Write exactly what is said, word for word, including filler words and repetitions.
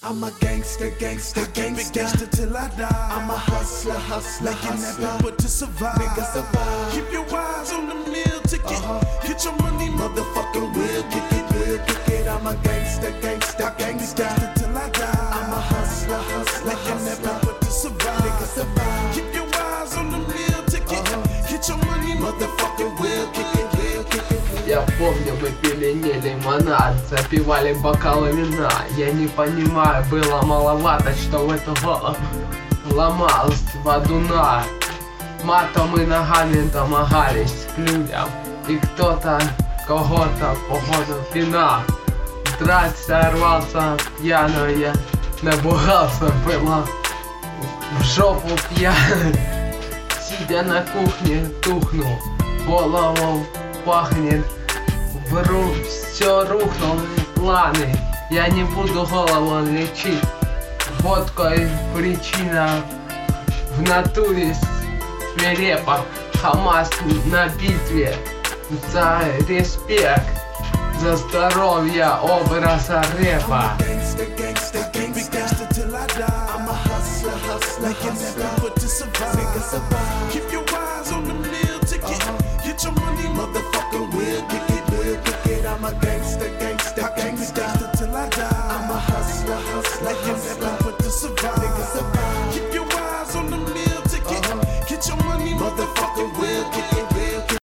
I'm a gangster, gangster, gangster, gangster till I die. I'm a hustler, hustler, making hustler. That paper to survive. Nigga survive. Keep your eyes on the meal ticket. Uh-huh. Get your money, motherfucking will kick it, will kick it. I'm a gangster, gangster, gangster, gangster till I die. I'm a hustler, hustler, making that paper to survive. Nigga survive. Keep your eyes on the meal ticket. Uh-huh. Get your money, motherfucking will kick it, will kick it. Я помню, мы пили не лимонад, запивали бокалы вина. Я не понимаю, было маловато, что в эту голову ломалась водуна. Матом и ногами домогались к людям, и кто-то кого-то походу вина. Драться рвался пьяный, я набухался, было в жопу пьяный. Сидя на кухне, тухнул, голову пахнет, вру, все рухнуло, планы. Я не буду голову лечить, водкой причина в натуре свирепо. Хамас на битве за респект, за здоровье образа рэпа. Get your money, motherfucking will kick it, will kick it. I'm a gangster, gangster, gangster.